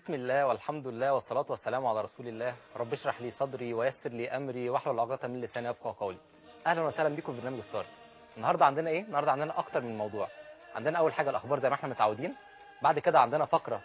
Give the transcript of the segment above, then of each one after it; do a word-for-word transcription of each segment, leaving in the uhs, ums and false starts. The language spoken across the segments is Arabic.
بسم الله والحمد لله والصلاة والسلام على رسول الله. رب اشرح لي صدري ويسر لي أمري واحلل عقدة من لساني يفقهوا قولي. أهلا وسهلا بكم في برنامج ستارت. النهارده عندنا إيه؟ النهارده عندنا أكتر من موضوع. عندنا أول حاجة الأخبار زي ما إحنا متعودين. بعد كده عندنا فقرة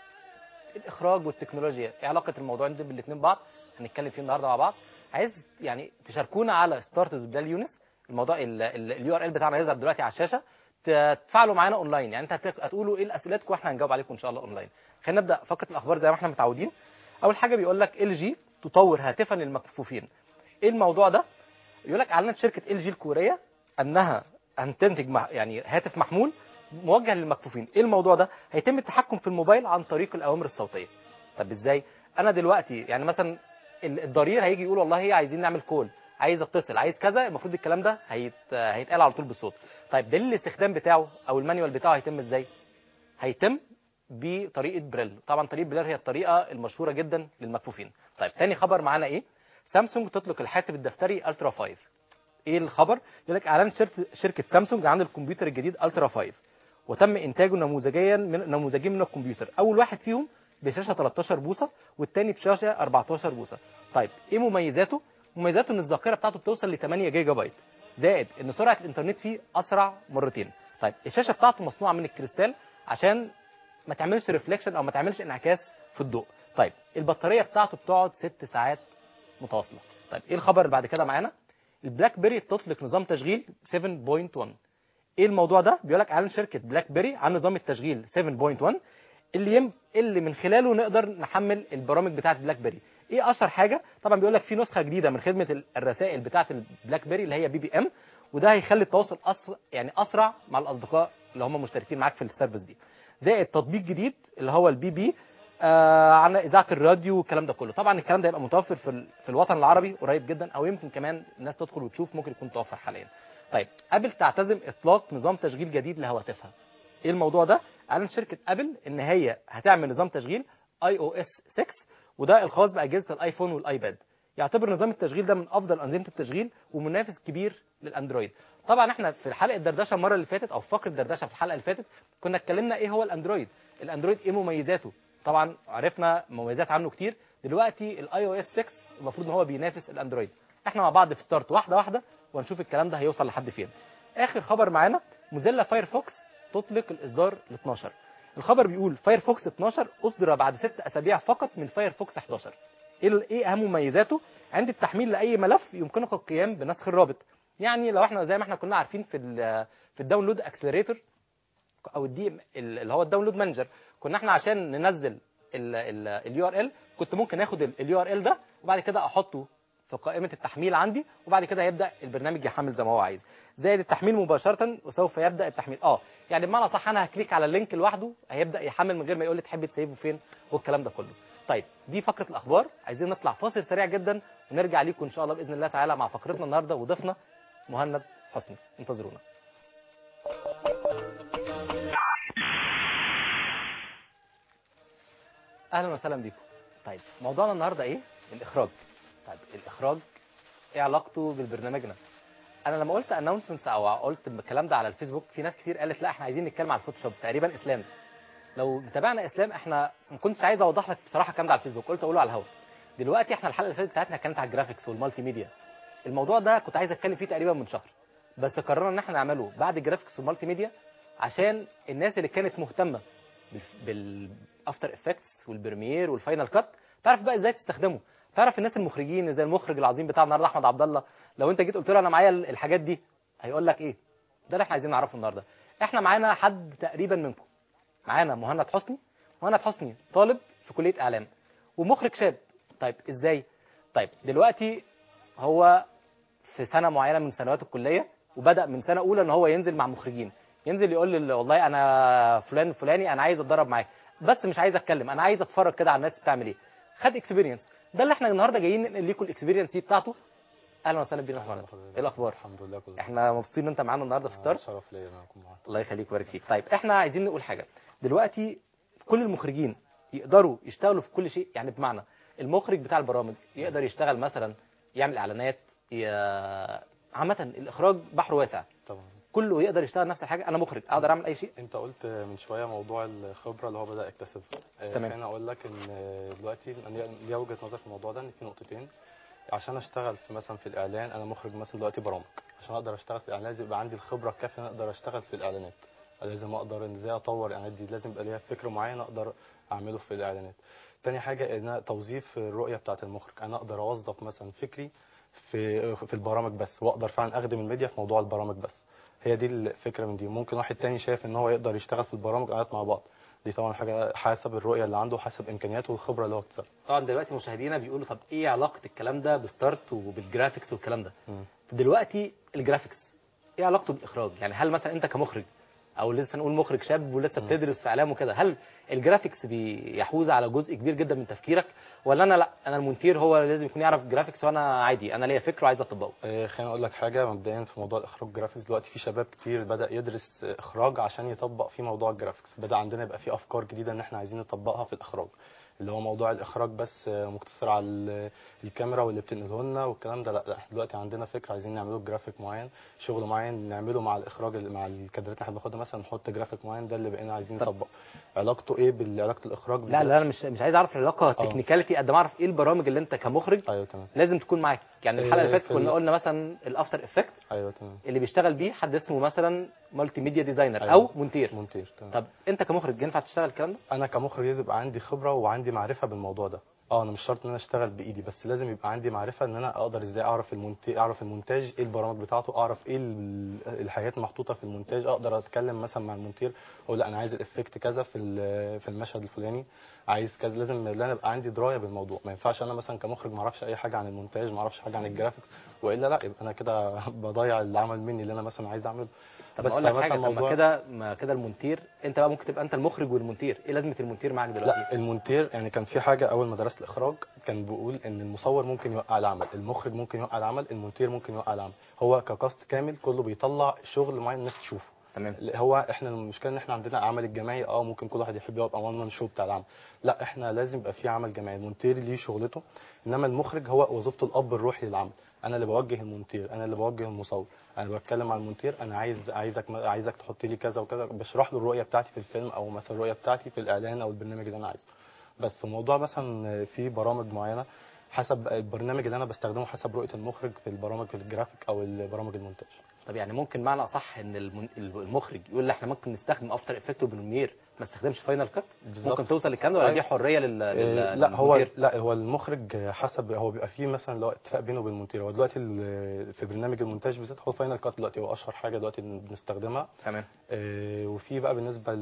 الإخراج والتكنولوجيا، إيه علاقة الموضوعين دول بالاثنين بعض؟ هنتكلم فيه النهارده مع بعض. عايز يعني تشاركونا على ستارت بلال يونس. الموضوع اليو ار ال بتاعنا هيظهر دلوقتي على الشاشة. تتفاعلوا معانا اونلاين، يعني انت هتقولوا ايه اسئلتكم واحنا هنجاوب عليكم ان شاء الله اونلاين. خلينا نبدا فقره الاخبار زي ما احنا متعودين. اول حاجه بيقول لك ال جي تطور هاتفا للمكفوفين. ايه الموضوع ده؟ يقول لك اعلنت شركه ال جي الكوريه انها هتنتج يعني هاتف محمول موجه للمكفوفين. ايه الموضوع ده؟ هيتم التحكم في الموبايل عن طريق الاوامر الصوتيه. طب ازاي؟ انا دلوقتي يعني مثلا الضرير هيجي يقول والله هي عايزين نعمل كول، عايز اتصل، عايز كذا، المفروض الكلام ده هيت... هيتقال على طول بالصوت. طيب دليل الاستخدام بتاعه او المانيوال بتاعه هيتم ازاي؟ هيتم بطريقه بريل. طبعا طريقه بريل هي الطريقه المشهوره جدا للمكفوفين. طيب تاني خبر معانا ايه؟ سامسونج تطلق الحاسب الدفتري الترا خمسة. ايه الخبر؟ يقول لك اعلنت شركه سامسونج عن الكمبيوتر الجديد الترا خمسة، وتم انتاجه نموذجيا من نموذجين من الكمبيوتر. اول واحد فيهم بشاشه تلتاشر بوصه والثاني بشاشه اربعتاشر بوصه. طيب ايه مميزاته؟ مميزاته ان الذاكره بتاعته بتوصل ل تمانية جيجا بايت، زائد ان سرعه الانترنت فيه اسرع مرتين. طيب الشاشه بتاعته مصنوعه من الكريستال عشان ما تعملش ريفليكشن او ما تعملش انعكاس في الضوء. طيب البطاريه بتاعته بتقعد ست ساعات متواصله. طيب ايه الخبر اللي بعد كده معانا؟ البلاك بيري تطلق نظام تشغيل سبعة نقطة واحد. ايه الموضوع ده؟ بيقول لك اعلن شركه بلاك بيري عن نظام التشغيل سبعة نقطة واحد اللي يم... اللي من خلاله نقدر نحمل البرامج بتاعه بلاك بيري. ايه اشهر حاجه؟ طبعا بيقول لك في نسخه جديده من خدمه الرسائل بتاعه البلاك بيري اللي هي بي بي ام، وده هيخلي التواصل أسرع، يعني اسرع مع الاصدقاء اللي هم مشتركين معاك في السيرفيس دي. زائد تطبيق جديد اللي هو البي بي آه عن اذاعه الراديو والكلام ده كله. طبعا الكلام ده هيبقى متوفر في ال... في الوطن العربي قريب جدا، او يمكن كمان الناس تدخل وتشوف، ممكن يكون متوفر حاليا. طيب ابل تعتزم اطلاق نظام تشغيل جديد لهواتفها. ايه الموضوع ده؟ اعلنت شركه ابل ان هي هتعمل نظام تشغيل اي او اس ستة، وده الخاص باجهزه الايفون والايباد. يعتبر نظام التشغيل ده من افضل انظمه التشغيل ومنافس كبير للاندرويد. طبعا احنا في حلقه دردشه المره اللي فاتت او فقره دردشه في الحلقه اللي فاتت كنا اتكلمنا ايه هو الاندرويد. الاندرويد ايه مميزاته؟ طبعا عرفنا مميزات عنه كتير. دلوقتي الاي او اس ستة المفروض ان هو بينافس الاندرويد. احنا مع بعض في ستارت واحده واحده ونشوف الكلام ده هيوصل لحد فين. اخر خبر معانا موزيلا فايرفوكس تطلق الاصدار ال اتناشر. الخبر بيقول فايرفوكس اتناشر اصدر بعد ست اسابيع فقط من فايرفوكس حداشر. ايه ايه اهم مميزاته؟ عند التحميل لاي ملف يمكنك القيام بنسخ الرابط. يعني لو احنا زي ما احنا كنا عارفين في في الداونلود اكسلريتور او الدي اللي هو الداونلود مانجر، كنا احنا عشان ننزل اليو ار ال كنت ممكن اخد اليو ار ال ده وبعد كده احطه في قائمه التحميل عندي، وبعد كده يبدا البرنامج يحمل زي ما هو عايز. زائد التحميل مباشره وسوف يبدا التحميل. اه يعني بمعنى صح انا هكليك على اللينك لوحده هيبدا يحمل من غير ما يقول لي تحب تسيبه فين والكلام ده كله. طيب دي فقره الاخبار. عايزين نطلع فاصل سريع جدا ونرجع ليكم ان شاء الله باذن الله تعالى مع فقرتنا النهارده وضيفنا مهند حسني. انتظرونا. اهلا وسهلا بيكم. طيب موضوعنا النهارده ايه؟ الاخراج. طيب الاخراج ايه علاقته بالبرنامجنا؟ انا لما قلت اناونسمنتس او قلت الكلام ده على الفيسبوك في ناس كتير قالت لا احنا عايزين نتكلم على الفوتوشوب. تقريبا اسلام لو متابعنا اسلام احنا ما كنتش عايز اوضح لك بصراحه الكلام ده على الفيسبوك، قلت اقوله على الهواء. دلوقتي احنا الحلقه اللي فاتت بتاعتنا كانت على الجرافيكس والمالتي ميديا. الموضوع ده كنت عايز اتكلم فيه تقريبا من شهر، بس قررنا ان احنا نعمله بعد الجرافيكس والمالتي ميديا عشان الناس اللي كانت مهتمه بالافتر افكتس والبريمير والفاينل كات تعرف بقى ازاي تستخدمه. تعرف الناس المخرجين زي المخرج العظيم بتاعنا النهارده احمد عبد الله، لو انت جيت قلت له انا معايا الحاجات دي هيقول لك ايه؟ ده اللي احنا عايزين نعرفه النهارده. احنا معانا حد تقريبا منكم. معانا مهند حسني. مهند حسني طالب في كليه اعلام ومخرج شاب. طيب ازاي؟ طيب دلوقتي هو في سنه معينه من سنوات الكليه وبدا من سنه اولى ان هو ينزل مع مخرجين، ينزل يقول لي والله انا فلان الفلاني انا عايز اتدرب معاك بس مش عايز اتكلم، انا عايز اتفرج كده على الناس بتعمل ايه. خد اكسبيرينس. ده اللي احنا النهارده جايين ننقل لكم الاكسبيرينس دي بتاعته. اهلا وسهلا بينا يا احمد. ايه الاخبار؟ الحمد لله كله. احنا مبسوطين ان انت معانا النهارده في ستارت. شرف ليا ان انا اكون معاك. الله يخليك ويبارك فيك. طيب احنا عايزين نقول حاجه. دلوقتي كل المخرجين يقدروا يشتغلوا في كل شيء، يعني بمعنى المخرج بتاع البرامج يقدر يشتغل مثلا يعمل اعلانات ي... عامه الاخراج بحر واسع. طبعا كله يقدر يشتغل نفس الحاجه؟ انا مخرج اقدر اعمل اي شيء. انت قلت من شويه موضوع الخبره اللي هو بدا يكتسبها. آه، تمام. خليني اقول لك ان دلوقتي انا ليا وجهه نظر في الموضوع ده، ان في نقطتين. عشان اشتغل في مثلا في الاعلان، انا مخرج مثلا دلوقتي برامج، عشان اقدر اشتغل في الاعلان لازم يبقى عندي الخبره الكافيه ان اقدر اشتغل في الاعلانات. لازم اقدر ان ازاي اطور الاعلانات دي، لازم يبقى ليها فكر معين اقدر اعمله في الاعلانات. تاني حاجه ان أنا توظيف الرؤيه بتاعه المخرج، انا اقدر اوظف مثلا فكري في في البرامج بس، واقدر فعلا اخدم الميديا في موضوع البرامج بس. هي دي الفكره من دي. ممكن واحد تاني شايف ان هو يقدر يشتغل في البرامج والاعلانات مع بعض، دي طبعا حاجه حسب الرؤيه اللي عنده وحسب امكانياته والخبره اللي هو اكتسبها. طبعا دلوقتي مشاهدينا بيقولوا طب ايه علاقه الكلام ده بستارت وبالجرافيكس والكلام ده؟ مم. دلوقتي الجرافيكس ايه علاقته بالاخراج؟ يعني هل مثلا انت كمخرج او لسه نقول مخرج شاب ولسه مم. بتدرس في اعلام وكده، هل الجرافيكس بيحوز على جزء كبير جدا من تفكيرك، ولا انا لا انا المونتير هو اللي لازم يكون يعرف جرافيكس وانا عادي انا ليا فكره وعايز اطبقه؟ آه، خليني اقول لك حاجه مبدئيا في موضوع الاخراج جرافيكس. دلوقتي في شباب كتير بدا يدرس اخراج عشان يطبق في موضوع الجرافيكس. بدا عندنا يبقى في افكار جديده ان احنا عايزين نطبقها في الاخراج، اللي هو موضوع الاخراج بس آه، مقتصر على ال- الكاميرا واللي بتنقله لنا والكلام ده. لا لا، احنا دلوقتي عندنا فكره عايزين نعمله جرافيك معين، شغل معين نعمله مع الاخراج اللي- مع الكادرات اللي احنا بناخدها مثلا، نحط جرافيك معين. ده اللي بقينا عايزين طب نطبقه. علاقته ايه بعلاقه الاخراج لا بالجرافيك؟ لا انا مش مش عايز اعرف العلاقه اه تكنيكاليتي قد ما اعرف ايه البرامج اللي انت كمخرج ايوه تمام. لازم تكون معاك. يعني الحلقه اللي آه، فاتت في كنا ال... قلنا مثلا الافتر افكت ايوه تمام. اللي بيشتغل بيه حد اسمه مثلا مالتي ميديا ديزاينر ايوه او مونتير. مونتير تمام. طب انت كمخرج ينفع تشتغل الكلام ده؟ انا كمخرج لازم يبقى عندي خبره وعندي معرفه بالموضوع ده. اه انا مش شرط ان انا اشتغل بايدي، بس لازم يبقى عندي معرفه ان انا اقدر ازاي اعرف المونتاج، اعرف المونتاج ايه البرامج بتاعته، اعرف ايه ال- الحاجات المحطوطه في المونتاج. اقدر اتكلم مثلا مع المونتير اقول لا انا عايز الافكت كذا في ال- في المشهد الفلاني، عايز كذا. لازم ان انا يبقى عندي درايه بالموضوع. ما ينفعش انا مثلا كمخرج ما اعرفش اي حاجه عن المونتاج، ما اعرفش حاجه عن الجرافيكس، والا لا يبقى انا كده بضيع العمل مني اللي انا مثلا عايز اعمله. طب ما بس اقول لك حاجه، فمثلا طب ما موضوع كده ما كده المونتير انت بقى ممكن تبقى انت المخرج والمونتير، ايه لازمه المونتير معاك دلوقتي؟ لا المونتير يعني كان في حاجه اول ما درست الاخراج كان بيقول ان المصور ممكن يوقع العمل، المخرج ممكن يوقع العمل، المونتير ممكن يوقع العمل. هو ككاست كامل كله بيطلع شغل معين الناس تشوفه. تمام. هو احنا المشكله ان احنا عندنا العمل الجماعي، اه ممكن كل واحد يحب يبقى وان مان شو بتاع العمل. لا احنا لازم يبقى في عمل جماعي. المونتير ليه شغلته، انما المخرج هو وظيفته الاب الروحي للعمل. انا اللي بوجه المونتير، انا اللي بوجه المصور، انا بتكلم مع المونتير انا عايز عايزك عايزك تحط لي كذا وكذا، بشرح له الرؤيه بتاعتي في الفيلم او مثلا الرؤيه بتاعتي في الاعلان او البرنامج اللي انا عايزه. بس موضوع مثلا في برامج معينه حسب البرنامج اللي انا بستخدمه، حسب رؤيه المخرج في البرامج الجرافيك او البرامج المونتاج. طب يعني ممكن معنى اصح ان المن- المخرج يقول لي احنا ممكن نستخدم افتر افكت وبريمير ما نستخدمش فاينل كات؟ بالظبط. ممكن توصل للكلام ده ولا دي أيوة. حريه لل... إيه، لل... لا هو للمونتير؟ لا هو المخرج حسب، هو بيبقى فيه مثلا لو اتفاق بينه وبين المونتير. هو دلوقتي ال- في برنامج المونتاج بالذات هو فاينل كات دلوقتي هو اشهر حاجه دلوقتي بنستخدمها. تمام. إيه، وفي بقى بالنسبه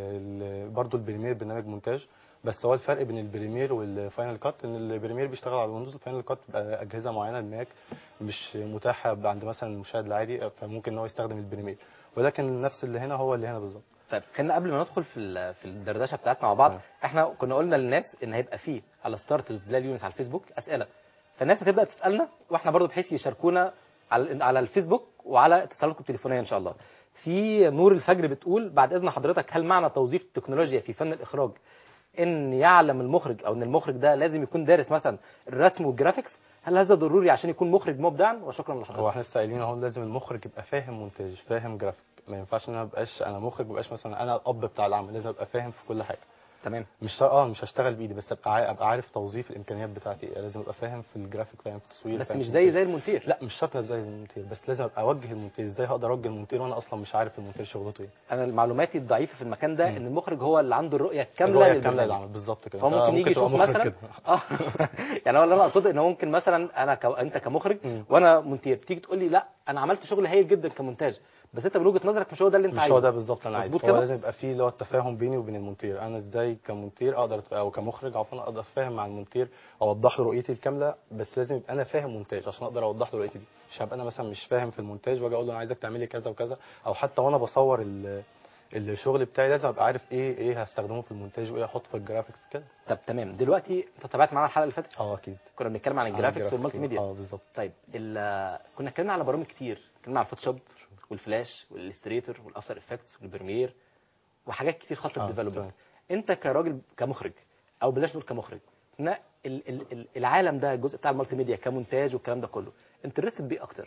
برضه البريمير برنامج مونتاج. بس هو الفرق بين البريمير والفاينل كات ان البريمير بيشتغل على الويندوز، الفاينل كات بقى اجهزه معينه الماك مش متاحه عند مثلا المشاهد العادي، فممكن ان هو يستخدم البريمير. ولكن نفس اللي هنا هو اللي هنا بالظبط. طيب خلينا قبل ما ندخل في ال- في الدردشه بتاعتنا مع بعض، تمام. احنا كنا قلنا للناس ان هيبقى فيه على ستارت بلال يونس على الفيسبوك اسئله، فالناس هتبدا تسالنا واحنا برضو بحيث يشاركونا على على الفيسبوك وعلى اتصالاتكم التليفونيه ان شاء الله. في نور الفجر بتقول بعد اذن حضرتك هل معنى توظيف التكنولوجيا في فن الاخراج ان يعلم المخرج او ان المخرج ده لازم يكون دارس مثلا الرسم والجرافيكس؟ هل هذا ضروري عشان يكون مخرج مبدعا؟ وشكرا هو لحضرتك. احنا لسه قايلين اهو لازم المخرج يبقى فاهم مونتاج، فاهم جرافيك. ما ينفعش ان انا مبقاش انا مخرج مبقاش مثلا انا الاب بتاع العمل، لازم ابقى فاهم في كل حاجه. تمام. مش اه مش هشتغل بايدي بس ابقى عا- ابقى عارف توظيف الامكانيات بتاعتي. لازم ابقى فاهم في الجرافيك، فاهم في التصوير، بس فاهم مش في زي المونتاج. زي المونتير. لا مش شرط أبقى زي المونتير، بس لازم ابقى اوجه المونتير. ازاي هقدر اوجه المونتير وانا اصلا مش عارف المونتير شغلته ايه؟ انا معلوماتي الضعيفه في المكان ده مم. ان المخرج هو اللي عنده الرؤيه الكامله الرؤيه الكامله للبرنامج. للعمل بالظبط كده. فهو انت ممكن يجي تبقى يشوف مخرج مثلا كده. اه يعني هو اللي انا اقصده ان هو ممكن مثلا انا ك... انت كمخرج مم. وانا مونتير تيجي تقول لي لا انا عملت شغل هايل جدا كمونتاج، بس انت من وجهه نظرك مش هو ده اللي انت مش عايزه. هو ده بالظبط اللي انا عايزه. مظبوط هو كده؟ لازم يبقى فيه اللي هو التفاهم بيني وبين المونتير. انا ازاي كمونتير اقدر أتف- او كمخرج عفوا اقدر اتفاهم مع المونتير، اوضح له رؤيتي الكامله. بس لازم يبقى انا فاهم مونتاج عشان اقدر اوضح له رؤيتي دي. مش هبقى انا مثلا مش فاهم في المونتاج واجي اقول له انا عايزك تعمل لي كذا وكذا، او حتى وانا بصور ال- الشغل بتاعي لازم ابقى عارف ايه ايه هستخدمه في المونتاج وايه احطه في الجرافيكس كده. طب تمام. دلوقتي انت تابعت معانا الحلقه اللي فاتت؟ اه اكيد. كنا بنتكلم عن الجرافيكس والمالتي ميديا. اه بالظبط. طيب ال... كنا اتكلمنا على برامج كتير، اتكلمنا على الفوتوشوب والفلاش والالستريتور والافتر افكتس والبريمير وحاجات كتير خاصه اه بالديفلوبمنت. تمام. انت كراجل كمخرج او بلاش نقول كمخرج، ال- ال- ال- العالم ده الجزء بتاع المالتي ميديا كمونتاج والكلام ده كله انترستد بيه اكتر،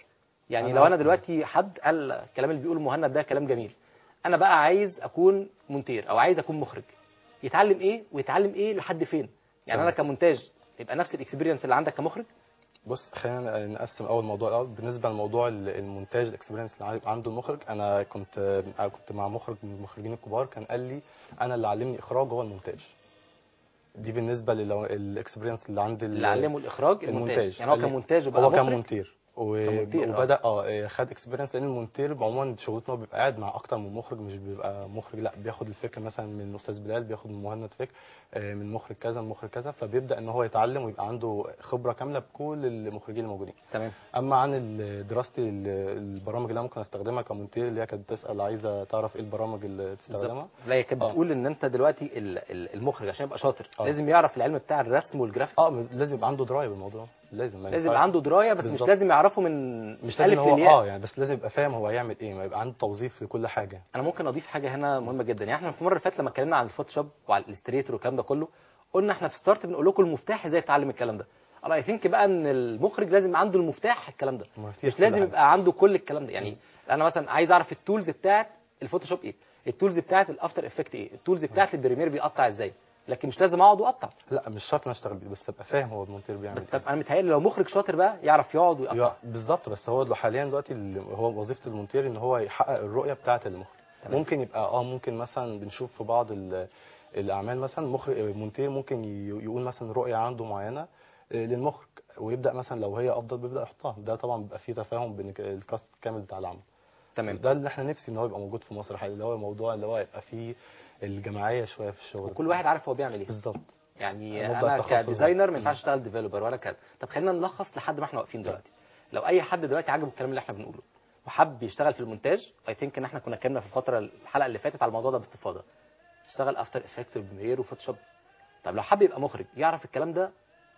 يعني أنا لو انا عارف. دلوقتي حد قال الكلام اللي بيقوله مهند ده كلام جميل، انا بقى عايز اكون مونتير او عايز اكون مخرج، يتعلم ايه ويتعلم ايه لحد فين؟ يعني انا تمام. كمونتاج يبقى نفس الاكسبيرينس اللي عندك كمخرج؟ بص خلينا نقسم اول موضوع الاول. بالنسبه لموضوع ال- المونتاج الاكسبيرينس اللي عندي- عنده المخرج، انا كنت أنا كنت مع مخرج من المخرجين الكبار كان قال لي انا اللي علمني اخراج هو المونتاج. دي بالنسبه للاكسبيرينس اللي عند ال- اللي علمه الاخراج المونتاج، المونتاج. يعني هو قال لي كمونتاج وبقى هو كان مخرج. مونتير و- كمونتير، آه. وبدا اه خد اكسبيرينس، لان المونتير عموما شغلته هو بيبقى قاعد مع اكتر من مخرج، مش بيبقى مخرج لا، بياخد الفكره مثلا من الاستاذ بلال، بياخد من مهند فكر، آه، من مخرج كذا من مخرج كذا، فبيبدا ان هو يتعلم ويبقى عنده خبره كامله بكل المخرجين الموجودين. تمام. اما عن ال- دراستي ال- البرامج اللي انا ممكن استخدمها كمونتير، اللي هي كانت بتسال عايزه تعرف ايه البرامج اللي تستخدمها. بالظبط. لا هي كانت آه. بتقول ان انت دلوقتي ال- ال- المخرج عشان يبقى شاطر آه. لازم يعرف العلم بتاع الرسم والجرافيك. اه لازم يبقى عنده درايه بالموضوع، لازم ما لازم ينفعش- يبقى عنده درايه، بس بالظبط. مش لازم يعرفه من مش لازم الف هو للياء. اه يعني، بس لازم يبقى فاهم هو هيعمل ايه، ما يبقى عنده توظيف لكل حاجه. انا ممكن اضيف حاجه هنا مهمه جدا. يعني احنا في المره اللي فاتت لما اتكلمنا عن الفوتوشوب وعلى الاستريتور والكلام ده كله، قلنا احنا في ستارت بنقول لكم المفتاح ازاي تتعلم الكلام ده. انا اي ثينك بقى ان المخرج لازم يبقى عنده المفتاح الكلام ده، ما فيش مش كل لازم حاجة. يبقى عنده كل الكلام ده. يعني انا مثلا عايز اعرف التولز بتاعت الفوتوشوب ايه، التولز بتاعت الافتر افكت ايه، التولز بتاعت البريمير بيقطع ازاي، لكن مش لازم اقعد واقطع. لا مش شرط انا اشتغل بيه، بس ابقى فاهم هو المونتير بيعمل بس ايه. طب انا متهيألي لو مخرج شاطر بقى يعرف يقعد ويقطع. يا- بالظبط. بس هو حاليا دلوقتي ال- هو وظيفه المونتير ان هو يحقق الرؤيه بتاعه المخرج. تمام. ممكن يبقى اه ممكن مثلا بنشوف في بعض ال- الاعمال مثلا مخرج مونتير ممكن ي- يقول مثلا رؤيه عنده معينه آه، للمخرج، ويبدا مثلا لو هي افضل بيبدا يحطها. ده طبعا بيبقى فيه تفاهم بين ك- الكاست كامل بتاع العمل. تمام. ده اللي احنا نفسي ان هو يبقى موجود في مصر حاليا، اللي هو الموضوع اللي هو يبقى فيه الجماعيه شويه في الشغل. وكل واحد عارف هو بيعمل ايه. بالظبط. يعني مبدأ انا التخصص كديزاينر ده. ما ينفعش اشتغل ديفلوبر ولا كده. طب خلينا نلخص لحد ما احنا واقفين دلوقتي. لو اي حد دلوقتي عجبه الكلام اللي احنا بنقوله وحب يشتغل في المونتاج، اي ثينك ان احنا كنا اتكلمنا في الفتره الحلقه اللي فاتت على الموضوع ده باستفاضه، تشتغل افتر افكت وبريمير وفوتوشوب. طب لو حب يبقى مخرج يعرف الكلام ده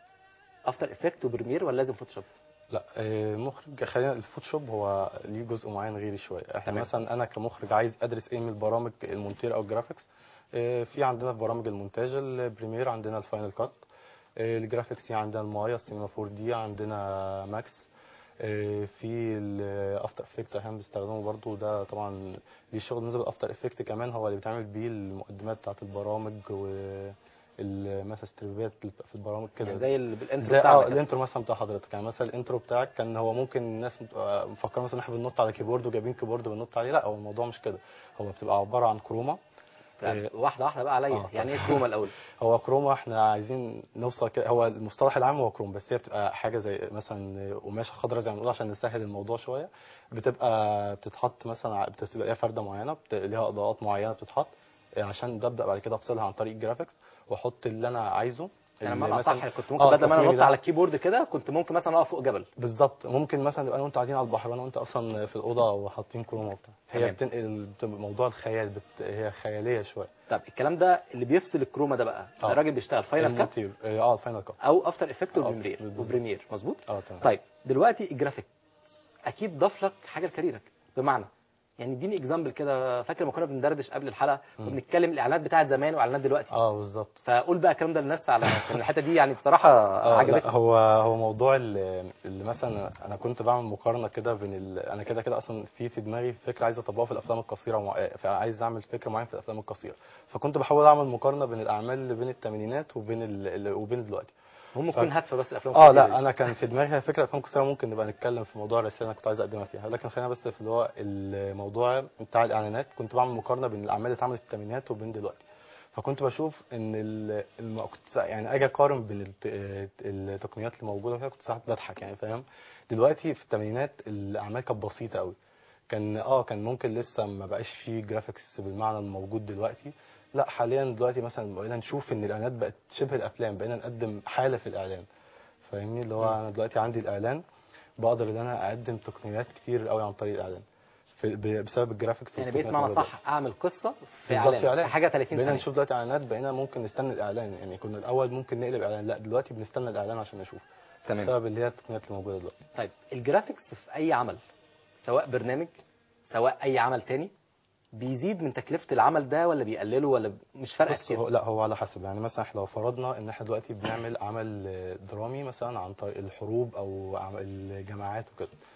افتر افكت وبريمير ولا لازم فوتوشوب؟ لا آه، مخرج خلينا الفوتوشوب هو ليه جزء معين غيري شويه. احنا تمام. مثلا انا كمخرج عايز ادرس ايه من البرامج المونتير او الجرافيكس. آه، في عندنا في برامج المونتاج البريمير، عندنا الفاينل كات، آه، الجرافيكس عندنا المايا السينما فور دي، عندنا ماكس، آه، في الافتر افكت اهم بستخدمه برضو. ده طبعا ليه شغل بالنسبه للافتر افكت كمان، هو اللي بيتعمل بيه المقدمات بتاعه البرامج والمثلا ستريبات اللي بتبقى في البرامج كده. يعني زي ال- بالانترو زي اه بتاعنا كده. الانترو مثلا بتاع حضرتك. يعني مثلا الانترو بتاعك كان هو ممكن الناس بتبقى مفكره مثلا احنا بننط على كيبورد وجايبين كيبورد بننط عليه. لا، هو الموضوع مش كده. هو بتبقى عباره عن كروما. طب واحده واحده بقى عليا. آه، يعني طب. ايه كروما الاول؟ هو كروما احنا عايزين نوصل كده، هو المصطلح العام هو كروم، بس هي بتبقى حاجه زي مثلا قماشه خضراء زي ما بنقول عشان نسهل الموضوع شويه. بتبقى بتتحط مثلا ع- بتبقى ليها فرده معينه، بت- ليها اضاءات معينه بتتحط آه، عشان ببدا بعد كده افصلها عن طريق الجرافيكس واحط اللي انا عايزه. يعني اللي بمعنى مثلا- صح كنت ممكن آه، بدل ما انا التصميم انط ده- على الكيبورد كده كنت ممكن مثلا اقف فوق جبل. بالظبط. ممكن مثلا نبقى انا وانت قاعدين على البحر وانا وانت اصلا في الاوضه وحاطين كروما وبتاع. هي تمام. بتنقل بتبقى موضوع الخيال بت... هي خياليه شويه. طب الكلام ده اللي بيفصل الكروما ده بقى ده آه. راجل بيشتغل فاينل كات المونتير اه الفاينل كات. او افتر افكت آه، وبريمير بالظبط. وبريمير مظبوط. اه تمام. طيب دلوقتي الجرافيك اكيد ضاف لك حاجه لكاريرك. بمعنى يعني اديني اكزامبل كده. فاكر لما كنا بندردش قبل الحلقه مم. وبنتكلم الاعلانات بتاعت زمان واعلانات دلوقتي، اه بالظبط. فقول بقى الكلام ده للناس على عشان الحته دي يعني بصراحه اه لا، عجبتني. هو هو موضوع ال- اللي مثلا انا كنت بعمل مقارنه كده بين ال... انا كده كده اصلا في في دماغي فكره عايز اطبقها في الافلام القصيره ومع... فعايز اعمل فكره معينه في الافلام القصيره. فكنت بحاول اعمل مقارنه بين الاعمال اللي بين الثمانينات وبين ال... ال- وبين دلوقتي. هم ف- تكون هادفه بس الافلام اه القصيرة لا، دي. انا كان في دماغي فكره افلام قصيره، ممكن نبقى نتكلم في موضوع الرساله اللي انا كنت عايز اقدمها فيها. لكن خلينا بس في اللي هو الموضوع بتاع الاعلانات. كنت بعمل مقارنه بين الاعمال اللي اتعملت في الثمانينات وبين دلوقتي. فكنت بشوف ان ال... الم... كنت سا- يعني اجي اقارن بين الت... التقنيات اللي موجوده فيها، كنت ساعات بضحك يعني فاهم. دلوقتي في الثمانينات الاعمال كانت بسيطه قوي. كان اه كان ممكن لسه ما بقاش فيه جرافيكس بالمعنى الموجود دلوقتي. لا حاليا دلوقتي مثلا بقينا نشوف ان الاعلانات بقت شبه الافلام، بقينا نقدم حاله في الاعلان. فاهمني اللي هو انا دلوقتي عندي الاعلان بقدر ان انا اقدم تقنيات كتير قوي عن طريق الاعلان في ب- بسبب الجرافيكس يعني بقيت والتقنيات معنى الموجودة صح اعمل قصه في بالظبط في اعلان اعلان. في حاجه ثلاثين بقينا ثانيه. نشوف دلوقتي اعلانات، بقينا ممكن نستنى الاعلان. يعني كنا الاول ممكن نقلب اعلان، لا دلوقتي بنستنى الاعلان عشان نشوف. تمام. بسبب اللي هي التقنيات اللي موجوده دلوقتي. طيب الجرافيكس في اي عمل سواء برنامج سواء اي عمل تاني بيزيد من تكلفه العمل ده ولا بيقلله ولا مش فارقه بص كتير؟ هو لا هو على حسب. يعني مثلا احنا لو فرضنا ان احنا دلوقتي بنعمل عمل درامي مثلا عن طريق الحروب او عم- الجماعات وكده،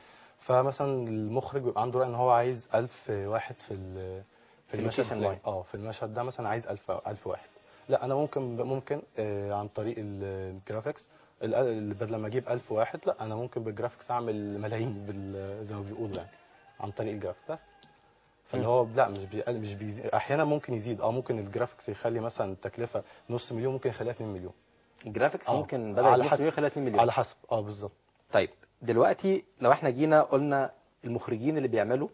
فمثلا المخرج بيبقى عنده رأي ان هو عايز ألف واحد في ال- في المشهد اللوكيشن ده. معين. اه في المشهد ده مثلا عايز ألف ألف واحد. لا انا ممكن ممكن آه، عن طريق ال- الجرافيكس ال- ال- بدل ما اجيب ألف واحد، لا انا ممكن بالجرافيكس اعمل ملايين بال- زي ما بيقولوا يعني عن طريق الجرافيكس بس. فاللي مم. هو لا مش بيقل مش بيزيد، احيانا ممكن يزيد. اه ممكن الجرافيكس يخلي مثلا التكلفه نص مليون، ممكن يخليها اتنين مليون. الجرافيكس اه ممكن بدل على نص حسب مليون يخليها اتنين مليون. على حسب اه بالظبط. طيب دلوقتي لو احنا جينا قلنا المخرجين اللي بيعملوا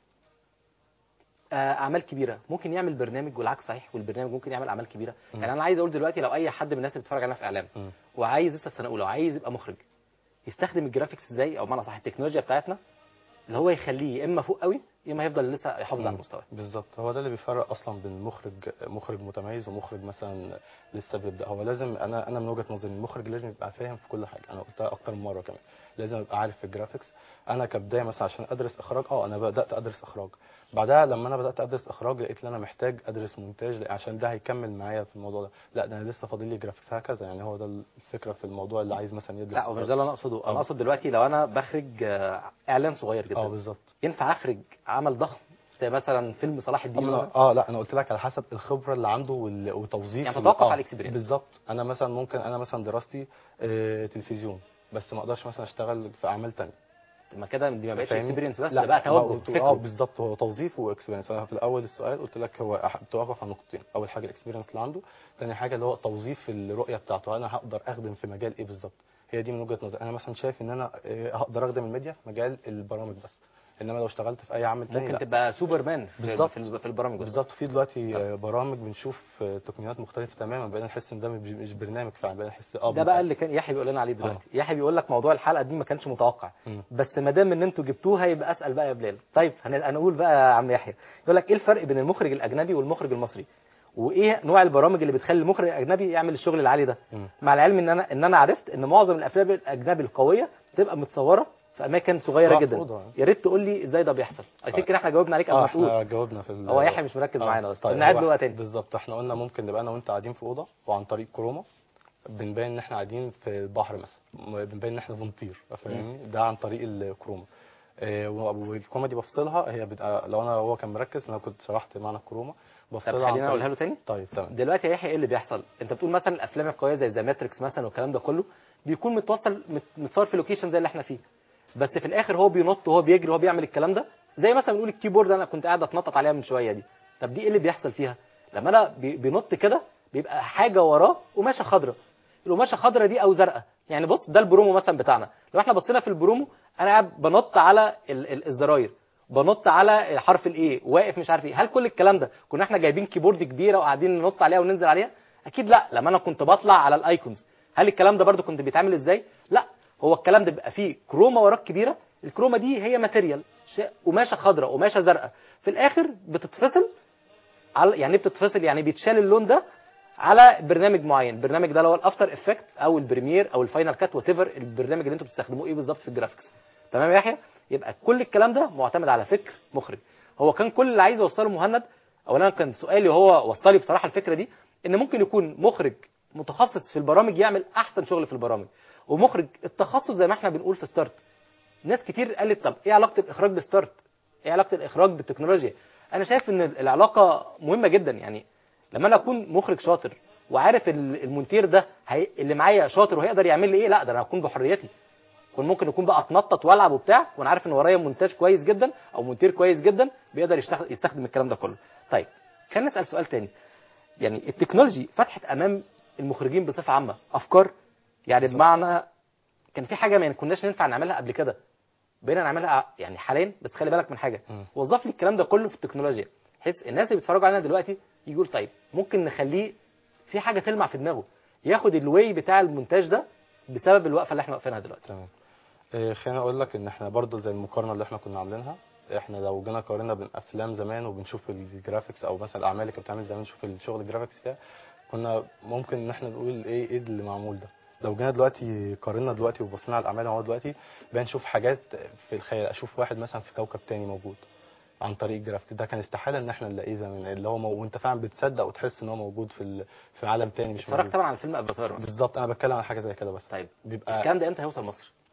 آه، اعمال كبيره ممكن يعمل برنامج، والعكس صحيح، والبرنامج ممكن يعمل اعمال كبيره. مم. يعني انا عايز اقول دلوقتي لو اي حد من الناس اللي بتتفرج علينا في اعلام مم. وعايز لسه في سنه اولى وعايز يبقى مخرج، يستخدم الجرافيكس ازاي، او بمعنى صح التكنولوجيا بتاعتنا اللي هو يخليه يا اما فوق قوي يا اما هيفضل لسه يحافظ على مم. المستوى. بالظبط، هو ده اللي بيفرق اصلا بين مخرج مخرج متميز ومخرج مثلا لسه بيبدا. هو لازم، انا انا من وجهه نظري المخرج لازم يبقى فاهم في كل حاجه. انا قلتها اكتر من مره كمان، لازم يبقى عارف في الجرافيكس. انا كبدايه مثلا عشان ادرس اخراج، اه انا بدات ادرس اخراج. بعدها لما انا بدات ادرس اخراج لقيت ان انا محتاج ادرس مونتاج عشان ده هيكمل معايا في الموضوع ده. لا ده انا لسه فاضل لي جرافيكس هكذا. يعني هو ده الفكره في الموضوع اللي عايز مثلا يدرس لا هو مش إخراج. ده اللي انا اقصده، انا آه. اقصد دلوقتي لو انا بخرج آه، اعلان صغير اه جدا، بالظبط. ينفع اخرج عمل ضخم زي مثلا فيلم صلاح الدين أما مثلا؟ أنا- اه لا انا قلت لك على حسب الخبره اللي عنده وال- وتوظيف يعني ال- تتوقف اه على الاكسبيرينس. بالظبط. انا مثلا ممكن انا مثلا دراستي آه تلفزيون، بس ما اقدرش مثلا اشتغل في اعمال تانية. ما كده دي ما بقتش فاهمني؟ اكسبيرينس بس، لا ده بقى ما توجه قلت اه فكره. بالظبط، هو توظيف واكسبيرينس. انا في الاول السؤال قلت لك هو أح- بتوقف على نقطتين. اول حاجه الاكسبيرينس اللي عنده، تاني حاجه اللي هو توظيف الرؤيه بتاعته. انا هقدر اخدم في مجال ايه بالظبط. هي دي من وجهه نظري. انا مثلا شايف ان انا آه، هقدر اخدم الميديا في مجال البرامج بس، انما لو اشتغلت في اي عمل تاني ممكن لا. تبقى سوبرمان في بالظبط. في في البرامج بس. بالظبط. في دلوقتي طب. آه، برامج بنشوف آه، تقنيات مختلفه تماما، بقينا نحس ان ده مش مش برنامج فعلا، بقينا نحس اه ده بقى بيبقى- اللي كان يحيى بيقول لنا عليه دلوقتي. يحيى بيقول لك موضوع الحلقه دي ما كانش متوقع، مم. بس ما دام ان انتوا جبتوها يبقى اسال بقى يا بلال. طيب هن- هنقول بقى يا عم يحيى، يقول لك ايه الفرق بين المخرج الاجنبي والمخرج المصري، وايه نوع البرامج اللي بتخلي المخرج الاجنبي يعمل الشغل العالي ده؟ مم. مع العلم ان انا ان انا عرفت ان معظم الافلام الاجنبي القويه بتبقى متصوره في اماكن صغيره آه، في جدا. أوضة. يا ريت تقول لي ازاي ده بيحصل. اي ثينك احنا جاوبنا عليك قبل اه ما تقول. احنا جاوبنا في ال- هو يحيى مش مركز آه، معانا بس طيب نعد هو له بقى تاني. بالظبط احنا قلنا ممكن نبقى انا وانت قاعدين في اوضه وعن طريق كروما بنبين ان احنا قاعدين في البحر مثلا، م- بنبين ان احنا بنطير. فاهمني؟ ده عن طريق الكروما. آه، والكروما دي بفصلها. هي بتبقى لو انا هو كان مركز انا كنت شرحت معنى الكروما. طب بفصلها عن خلينا طريق. اقولها له تاني. طيب تمام. دلوقتي يا يحيى ايه اللي بيحصل؟ انت بتقول مثلا الافلام القويه زي ذا ماتريكس مثلا والكلام ده كله بيكون متوصل مت- متصور في لوكيشن زي اللي احنا فيه، بس في الاخر هو بينط وهو بيجري وهو بيعمل الكلام ده، زي مثلا بنقول الكيبورد انا كنت قاعد اتنطط عليها من شويه دي. طب دي ايه اللي بيحصل فيها؟ لما انا بي- بينط كده بيبقى حاجه وراه قماشه خضراء، القماشه خضراء دي او زرقاء. يعني بص ده البرومو مثلا بتاعنا، لو احنا بصينا في البرومو انا قاعد بنط على ال- ال- الزراير، بنط على حرف الايه، واقف مش عارف ايه. هل كل الكلام ده كنا احنا جايبين كيبورد كبيره وقاعدين ننط عليها وننزل عليها؟ اكيد لا. لما انا كنت بطلع على الايكونز هل الكلام ده برضو كنت بيتعمل ازاي؟ لا. هو الكلام ده بيبقى فيه كروما وراك كبيره، الكروما دي هي ماتيريال، شيء- قماشه خضراء قماشه زرقاء، في الاخر بتتفصل على، يعني ايه بتتفصل؟ يعني بيتشال اللون ده على برنامج معين. البرنامج ده اللي هو الافتر افكت او البريمير او الفاينل كات وات ايفر البرنامج اللي انتوا بتستخدموه ايه بالظبط في الجرافيكس. تمام يا يحيى؟ يبقى كل الكلام ده معتمد على فكر مخرج. هو كان كل اللي عايز يوصله مهند، اولا كان سؤالي وهو وصل لي بصراحه الفكره دي، ان ممكن يكون مخرج متخصص في البرامج يعمل احسن شغل في البرامج، ومخرج التخصص زي ما احنا بنقول في ستارت. ناس كتير قالت طب ايه علاقه الاخراج بستارت؟ ايه علاقه الاخراج بالتكنولوجيا؟ انا شايف ان العلاقه مهمه جدا. يعني لما انا اكون مخرج شاطر وعارف ال- المونتير ده هي... اللي معايا شاطر وهيقدر يعمل لي ايه، لا ده انا هكون بحريتي. كون ممكن يكون بقى اتنطط والعب وبتاع وانا عارف ان ورايا مونتاج كويس جدا او مونتير كويس جدا بيقدر يشتغل يستخدم الكلام ده كله. طيب خلينا نسال سؤال تاني. يعني التكنولوجي فتحت امام المخرجين بصفه عامه افكار، يعني بمعنى كان في حاجه ما كناش ننفع نعملها قبل كده بقينا نعملها يعني حاليا. بس خلي بالك من حاجه، مم. وظف لي الكلام ده كله في التكنولوجيا بحيث الناس اللي بيتفرجوا علينا دلوقتي يقول طيب ممكن نخليه في حاجه تلمع في دماغه ياخد الواي بتاع المونتاج ده بسبب الوقفه اللي احنا واقفينها دلوقتي. تمام. آه، خليني اقول لك ان احنا برضو زي المقارنه اللي احنا كنا عاملينها. احنا لو جينا قارنا بين افلام زمان وبنشوف الجرافيكس او مثلا الاعمال اللي كانت بتتعمل زمان نشوف الشغل الجرافيكس فيها، كنا ممكن ان احنا نقول ايه ايه اللي معمول ده. لو جينا دلوقتي قارنا دلوقتي وبصينا على الاعمال اللي معموله دلوقتي بنشوف حاجات في الخيال. اشوف واحد مثلا في كوكب تاني موجود عن طريق الجرافيك ده كان استحاله ان احنا نلاقيه زمان، اللي هو مو... وانت فعلا بتصدق وتحس ان هو موجود في ال... في عالم تاني مش اتفرجت موجود. طبعا على فيلم افاتار مثلا. بالظبط انا بتكلم عن حاجه زي كده بس. طيب بيبقى الكلام ده امتى هيوصل مصر؟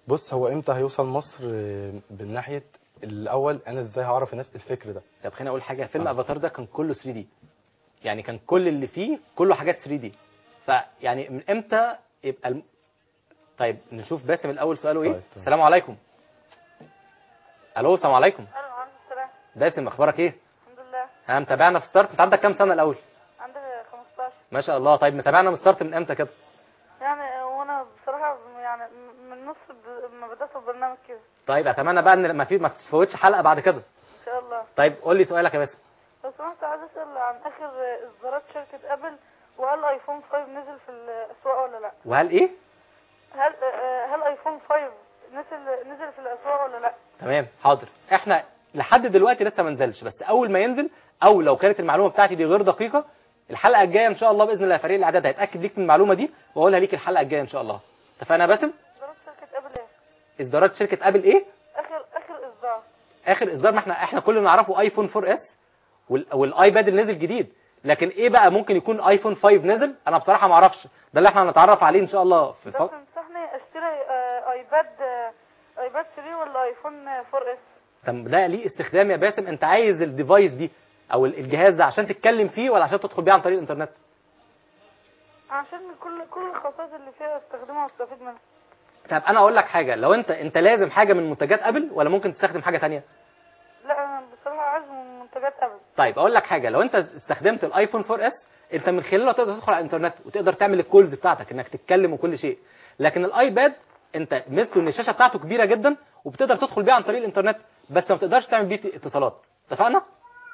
بص هو امتى هيوصل مصر آه، بالناحيه الاول انا ازاي هعرف الناس الفكر ده؟ طب خليني اقول حاجه، فيلم آه. افاتار ده كان كله ثري دي، يعني كان كل اللي فيه كله حاجات ثري دي، فيعني من امتى يبقى الم... طيب نشوف باسم الاول سؤاله ايه. طيب، تمام. السلام عليكم. الو السلام عليكم. الو عليكم السلام. باسم اخبارك ايه؟ الحمد لله. ها متابعنا في ستارت؟ انت عندك كام سنه الاول؟ عندي خمستاشر. ما شاء الله. طيب متابعنا من ستارت من امتى كده؟ يعني وانا بصراحه يعني من نص ب- ما بدات البرنامج كده. طيب اتمنى بقى ان ما في ما تفوتش حلقه بعد كده. ان شاء الله. طيب قول لي سؤالك يا باسم. لو سمحت عايز اسال عن اخر اصدارات شركه ابل، وهل ايفون خمسة نزل في الاسواق ولا لا؟ وهل ايه؟ هل آه، هل ايفون خمسة نزل نزل في الاسواق ولا لا؟ تمام حاضر. احنا لحد دلوقتي لسه ما نزلش، بس اول ما ينزل او لو كانت المعلومه بتاعتي دي غير دقيقه، الحلقه الجايه ان شاء الله باذن الله فريق الاعداد هيتاكد ليك من المعلومه دي واقولها ليك الحلقه الجايه ان شاء الله. اتفقنا يا باسم؟ اصدارات شركه ابل ايه؟ اصدارات شركه ابل ايه؟ اخر اخر اصدار. اخر اصدار ما احنا احنا كل اللي نعرفه ايفون فور اس وال... والايباد اللي نزل جديد، لكن ايه بقى ممكن يكون ايفون فايف نزل انا بصراحه ما اعرفش. ده اللي احنا هنتعرف عليه ان شاء الله في بس الفق... تنصحني اشتري آه، ايباد آه، ايباد ثلاثة ولا ايفون فور اس؟ طب ده ليه استخدام يا باسم؟ انت عايز الديفايس دي او ال- الجهاز ده عشان تتكلم فيه ولا عشان تدخل بيه عن طريق الانترنت؟ عشان كل كل الخصائص اللي فيها استخدمها واستفيد منها. طب انا اقول لك حاجه، لو انت انت لازم حاجه من منتجات ابل ولا ممكن تستخدم حاجه تانية؟ لا انا بصراحه عايز من منتجات ابل. طيب اقول لك حاجه، لو انت استخدمت الايفون فور اس انت من خلاله تقدر تدخل على الانترنت وتقدر تعمل الكولز بتاعتك انك تتكلم وكل شيء، لكن الايباد انت ميزته ان الشاشه بتاعته كبيره جدا وبتقدر تدخل بيه عن طريق الانترنت بس ما بتقدرش تعمل بيه اتصالات. اتفقنا؟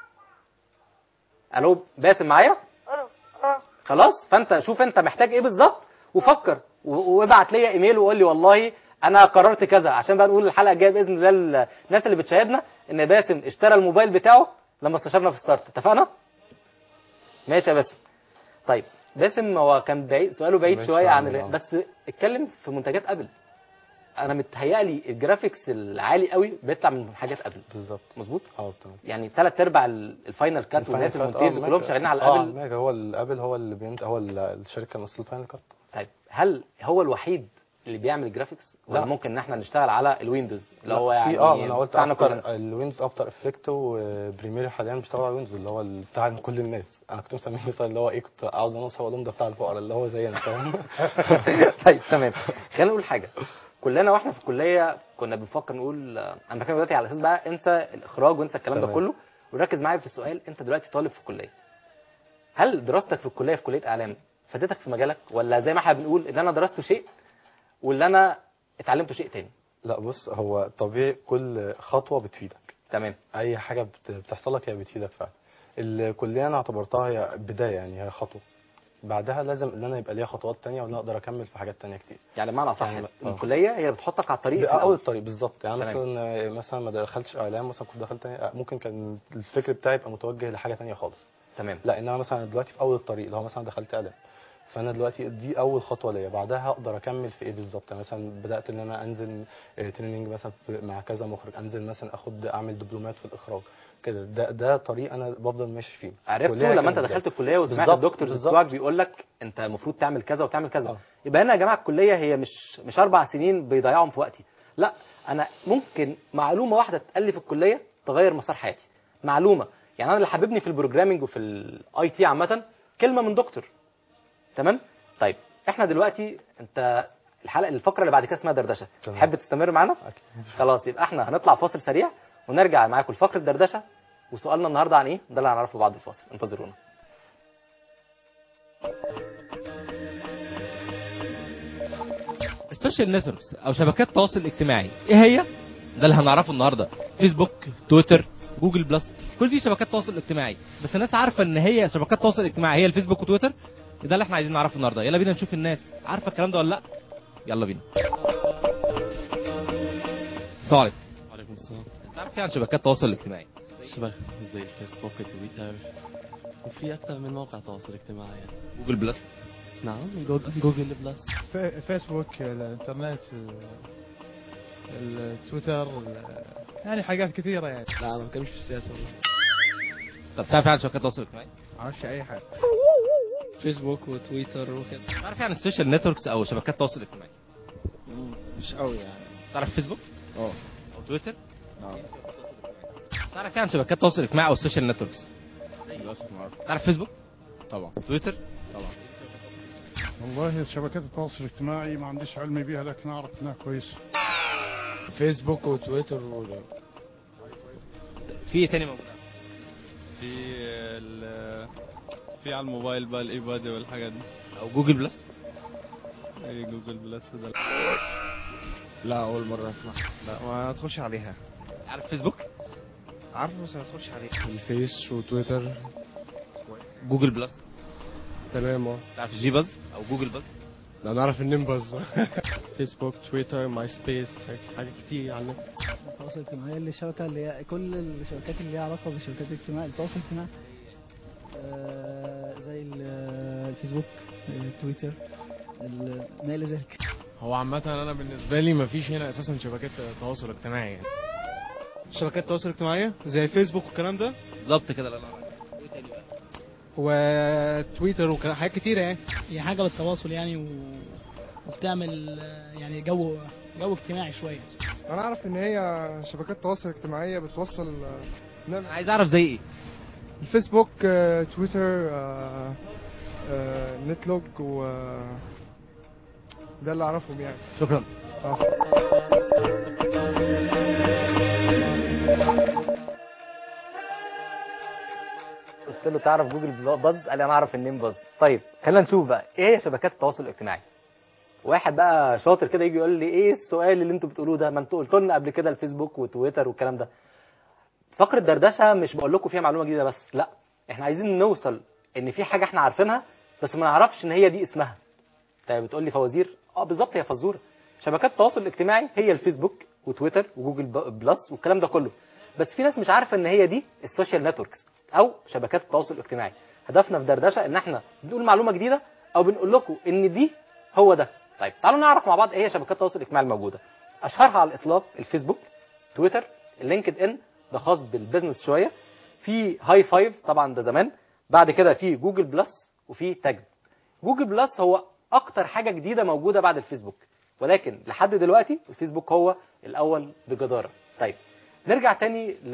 الو باسم معايا؟ الو اه خلاص، فانت شوف انت محتاج ايه بالظبط وفكر و- وابعت لي ايميل وقول لي والله انا قررت كذا، عشان بقى نقول الحلقه الجايه باذن الله الناس اللي بتشاهدنا ان باسم اشترى الموبايل بتاعه لما استشرنا في ستارت. اتفقنا؟ ماشي يا باسم. طيب باسم هو كان بعيد سؤاله بعيد ماشي شويه يا عن عم، ال- آه. بس اتكلم في منتجات ابل. انا متهيألي الجرافيكس العالي قوي بيطلع من حاجات ابل. بالظبط. مظبوط؟ اه تمام. يعني ثلاث ارباع ال- الفاينل كات والناس الفاينل كات، آه، المونتيرز كلهم ماك- شغالين على اه ابل. ماك هو الابل هو اللي بينت هو ال- الشركه اللي اصل الفاينل كات. طيب هل هو الوحيد اللي بيعمل جرافيكس ولا لا. ممكن ان احنا نشتغل على الويندوز اللي لا، هو في يعني اه انا قلت بتاعنا كلنا؟ افتر الويندوز افتر افكت وبريمير حاليا بيشتغل على الويندوز اللي هو ال- بتاع كل الناس. انا كنت مسميه مثلا اللي هو ايه، كنت اقعد انصح اقول لهم ده بتاع الفقراء اللي هو زينا، فاهم؟ طيب تمام. خلينا نقول حاجه، كلنا واحنا في الكليه كنا بنفكر نقول آه، انا بكلمك دلوقتي على اساس بقى انسى الاخراج وانسى الكلام ده تمام. كله وركز معايا في السؤال. انت دلوقتي طالب في الكليه، هل دراستك في الكليه في كليه اعلام فادتك في مجالك ولا زي ما احنا بنقول ان انا درست شيء واللي انا اتعلمته شيء تاني؟ لا بص، هو طبيعي كل خطوه بتفيدك. تمام. اي حاجه بت- بتحصل لك هي بتفيدك فعلا. الكليه انا اعتبرتها هي بدايه، يعني هي خطوه. بعدها لازم ان انا يبقى ليا خطوات تانية وان انا اقدر اكمل في حاجات تانية كتير. يعني بمعنى اصح يعني- آه. الكليه هي بتحطك على الطريق في اول الأول. الطريق بالظبط. يعني تمام. مثلا مثلا ما دخلتش اعلام، مثلا كنت دخلت تاني، ممكن كان الفكر بتاعي يبقى متوجه لحاجه تانية خالص. تمام. لا ان انا مثلا دلوقتي في اول الطريق، لو مثلا دخلت اعلام فانا دلوقتي دي اول خطوه ليا. بعدها اقدر اكمل في ايه بالظبط. يعني مثلا بدات ان انا انزل آه، تريننج مثلا في- مع كذا مخرج، انزل مثلا اخد اعمل دبلومات في الاخراج كده. ده ده طريق انا بفضل ماشي فيه. عرفته كلية لما كانت انت بداية. دخلت الكليه وسمعت بالظبط، الدكتور بالظبط. بتوعك بيقول لك انت المفروض تعمل كذا وتعمل كذا. آه. يبقى هنا يا جماعه الكليه هي مش مش اربع سنين بيضيعهم في وقتي، لا انا ممكن معلومه واحده تقال لي في الكليه تغير مسار حياتي. معلومه يعني انا اللي حببني في البروجرامنج وفي الاي تي عامه كلمه من دكتور. تمام. طيب احنا دلوقتي انت الحلقه الفقره اللي بعد كده اسمها دردشه، تمام. تحب تستمر معانا؟ أكيد. خلاص يبقى احنا هنطلع فاصل سريع ونرجع معاكم لفقره دردشه، وسؤالنا النهارده عن ايه؟ ده اللي هنعرفه بعد الفاصل، انتظرونا. السوشيال نتوركس او شبكات التواصل الاجتماعي ايه هي؟ ده اللي هنعرفه النهارده. فيسبوك، تويتر، جوجل بلس، كل دي شبكات تواصل اجتماعي. بس الناس عارفه ان هي شبكات تواصل اجتماعي هي الفيسبوك وتويتر؟ ده اللي احنا عايزين نعرفه النهارده. يلا بينا نشوف الناس عارفه الكلام ده ولا لا. يلا بينا. السلام عليكم. وعليكم السلام. انت عارف ايه عن شبكات التواصل الاجتماعي؟ شبه زي الفيسبوك والتويتر، وفي أكثر من موقع تواصل اجتماعي يعني. جوجل بلس. نعم، جوجل, جوجل بلس. في- فيسبوك، الانترنت، ال- التويتر، ال- يعني حاجات كثيرة يعني. لا أنا ما بكملش في السياسة والله. طب تعرف ايه عن شبكات التواصل الاجتماعي؟ ما اعرفش اي حاجة. فيسبوك وتويتر وكده. تعرف ايه عن السوشيال نتوركس او شبكات التواصل الاجتماعي؟ مش قوي يعني. تعرف فيسبوك اه او تويتر؟ نعم. تعرف ايه عن شبكات التواصل الاجتماعي او السوشيال نتوركس؟ للاسف ما اعرف. تعرف فيسبوك؟ طبعا تويتر؟ طبعا. والله شبكات التواصل الاجتماعي ما عنديش علم بيها لكن اعرف انها كويسه. فيسبوك وتويتر و... في ايه تاني موجود؟ في ال في على الموبايل بقى الايباد والحاجات دي. او جوجل بلس؟ ايه جوجل بلس ده؟ لا اول مره اسمع. لا ما ادخلش عليها. عارف فيسبوك؟ عارفه بس ما ادخلش عليها. الفيس وتويتر. جوجل بلس؟ تمام. اه تعرف جي باز او جوجل باز؟ لا نعرف النمبز. فيسبوك، تويتر، ماي سبيس، حاجات كتير على النت. التواصل الاجتماعي اللي الشبكه اللي هي كل الشبكات اللي ليها علاقه بالشبكات الاجتماعيه التواصل الاجتماعي آه زي الفيسبوك التويتر ما الى ذلك. هو عامة أنا بالنسبة لي مفيش هنا أساسا شبكات تواصل اجتماعي يعني. شبكات التواصل الاجتماعي زي فيسبوك والكلام ده بالظبط كده. لا لا ايه تاني بقى؟ وتويتر وحاجات كتيرة يعني. هي حاجه للتواصل يعني و... وبتعمل يعني جو جو اجتماعي شويه. أنا أعرف إن هي شبكات تواصل اجتماعية بتوصل. انا عايز اعرف زي ايه؟ الفيسبوك، آه، تويتر، آه، آه، نتلوج و ده اللي أعرفهم يعني. شكرا. آه. قلت له تعرف جوجل باز؟ قال لي انا اعرف النيم باز. طيب خلينا نشوف بقى ايه هي شبكات التواصل الاجتماعي. واحد بقى شاطر كده يجي يقول لي ايه السؤال اللي انتوا بتقولوه ده؟ ما انتوا قلتوا لنا قبل كده الفيسبوك وتويتر والكلام ده. فقره دردشه مش بقول لكم فيها معلومه جديده بس، لا احنا عايزين نوصل ان في حاجه احنا عارفينها بس ما نعرفش ان هي دي اسمها. طيب بتقول لي فوازير؟ اه بالظبط هي فزوره. شبكات التواصل الاجتماعي هي الفيسبوك وتويتر وجوجل بلس والكلام ده كله، بس في ناس مش عارفه ان هي دي السوشيال نتوركس او شبكات التواصل الاجتماعي. هدفنا في دردشه ان احنا بنقول معلومه جديده او بنقول لكم ان دي هو ده. طيب تعالوا نعرف مع بعض ايه هي شبكات التواصل الاجتماعي الموجوده. اشهرها على الاطلاق الفيسبوك، تويتر، اللينكد ان ده خاص بالبيزنس شويه، في هاي فايف طبعا ده زمان، بعد كده في جوجل بلس وفي تاجد. جوجل بلس هو اكتر حاجه جديده موجوده بعد الفيسبوك، ولكن لحد دلوقتي الفيسبوك هو الاول بجداره. طيب نرجع تاني ل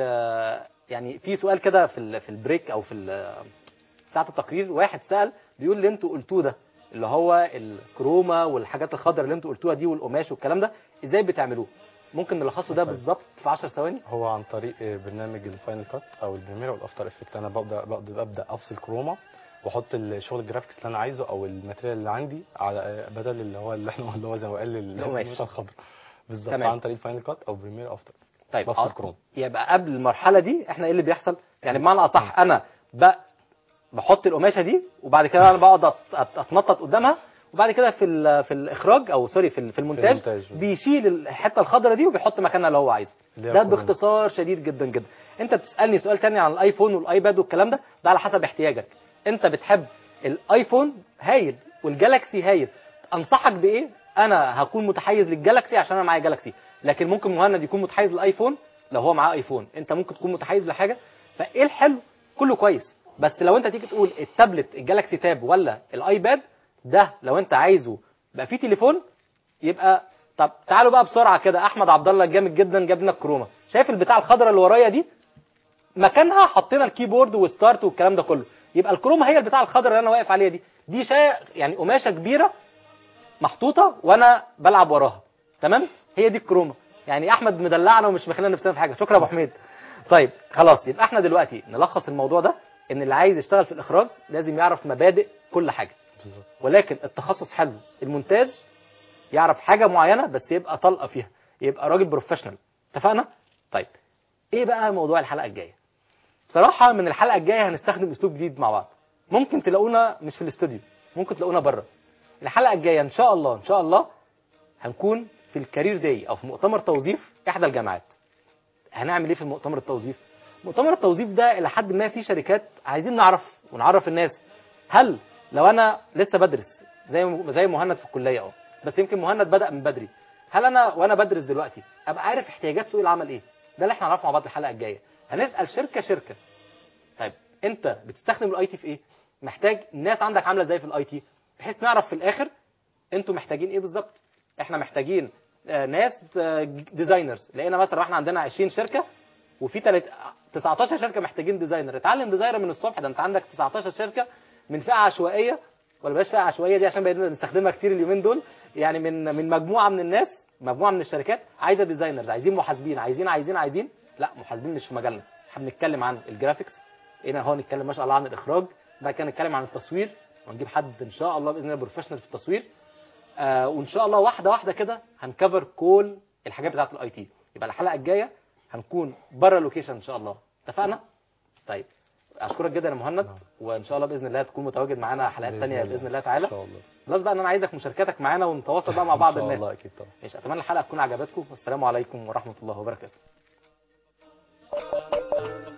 يعني في سؤال كده في ال... في البريك او في ال... ساعه التقرير، واحد سال بيقول اللي انتوا قلتوه ده اللي هو الكروما والحاجات الخضراء اللي انتوا قلتوها دي والقماش والكلام ده ازاي بتعملوه؟ ممكن نلخصه ده بالظبط في عشر ثواني؟ هو عن طريق برنامج الفاينل كات او البريمير والافتر افكت. انا ببدا ببدا, ببدأ افصل كروما واحط الشغل الجرافيكس اللي انا عايزه او الماتيريال اللي عندي على بدل اللي هو اللي احنا اللي هو زي ما قال القماش الخضراء بالظبط عن طريق الفاينل كات او بريمير افتر. طيب بفصل كروما. يبقى قبل المرحله دي احنا ايه اللي بيحصل؟ يعني بمعنى اصح انا ب... بحط القماشه دي وبعد كده انا بقعد اتنطط قدامها وبعد كده في ال... في الاخراج او سوري في في المونتاج, في المونتاج بيشيل الحته الخضراء دي وبيحط مكانها اللي هو عايزه. ده باختصار شديد جدا جدا. انت بتسالني سؤال تاني عن الايفون والايباد والكلام ده، ده على حسب احتياجك. انت بتحب الايفون هايل والجالاكسي هايل، انصحك بايه؟ انا هكون متحيز للجالاكسي عشان انا معايا جالاكسي، لكن ممكن مهند يكون متحيز للايفون لو هو معاه ايفون. انت ممكن تكون متحيز لحاجه، فايه الحلو؟ كله كويس. بس لو انت تيجي تقول التابلت الجالاكسي تاب ولا الايباد، ده لو انت عايزه بقى فيه تليفون يبقى طب تعالوا بقى بسرعه كده. احمد عبد الله جامد جدا جاب لنا الكروما. شايف البتاع الخضراء اللي ورايا دي؟ مكانها حطينا الكيبورد وستارت والكلام ده كله. يبقى الكروما هي البتاع الخضراء اللي انا واقف عليها دي. دي شيء يعني قماشه كبيره محطوطه وانا بلعب وراها. تمام؟ هي دي الكروما. يعني احمد مدلعنا ومش مخلينا نفسنا في حاجه. شكرا يا ابو حميد. طيب خلاص يبقى احنا دلوقتي نلخص الموضوع ده ان اللي عايز يشتغل في الاخراج لازم يعرف مبادئ كل حاجه. ولكن التخصص حلو. المونتاج يعرف حاجه معينه بس يبقى طلقه فيها، يبقى راجل بروفيشنال. اتفقنا؟ طيب ايه بقى موضوع الحلقه الجايه؟ بصراحه من الحلقه الجايه هنستخدم اسلوب جديد مع بعض. ممكن تلاقونا مش في الاستوديو، ممكن تلاقونا بره. الحلقه الجايه ان شاء الله ان شاء الله هنكون في الكارير داي او في مؤتمر توظيف احدى الجامعات. هنعمل ايه في مؤتمر التوظيف؟ مؤتمر التوظيف ده الى حد ما في شركات عايزين نعرف ونعرف الناس هل لو انا لسه بدرس زي زي مهند في الكليه اهو، بس يمكن مهند بدأ من بدري، هل انا وانا بدرس دلوقتي ابقى عارف احتياجات سوق العمل ايه؟ ده اللي احنا هنعرفه مع بعض الحلقه الجايه. هنسال شركه شركه. طيب انت بتستخدم الاي تي في ايه؟ محتاج الناس عندك عامله ازاي في الاي تي؟ بحيث نعرف في الاخر انتوا محتاجين ايه بالظبط. احنا محتاجين آه، ناس ديزاينرز، لقينا مثلا احنا عندنا عشرين شركه وفي تلات- تسعتاشر شركه محتاجين ديزاينر. اتعلم ديزاينر من الصبح، ده انت عندك تسعتاشر شركه من فئه عشوائيه، ولا بلاش فئه عشوائيه دي عشان بقينا نستخدمها كتير اليومين دول، يعني من من مجموعه من الناس، مجموعه من الشركات عايزه ديزاينرز، عايزين محاسبين، عايزين عايزين عايزين لا محاسبين مش في مجالنا. احنا بنتكلم عن الجرافيكس، هنا هو نتكلم ما شاء الله عن الاخراج، بعد كده نتكلم عن التصوير ونجيب حد ان شاء الله باذن الله بروفيشنال في التصوير. آه وان شاء الله واحده واحده كده هنكفر كل الحاجات بتاعه الاي تي. يبقى الحلقه الجايه هنكون بره اللوكيشن ان شاء الله، اتفقنا؟ طيب اشكرك جدا يا مهند، وان شاء الله باذن الله تكون متواجد معانا حلقات بإذن ثانيه الله. باذن الله تعالى. ان شاء الله. خلاص بقى ان انا عايزك مشاركتك معانا ونتواصل بقى مع بعض ان شاء الناس. الله اكيد طبعا. ماشي، اتمنى الحلقه تكون عجبتكم، والسلام عليكم ورحمه الله وبركاته.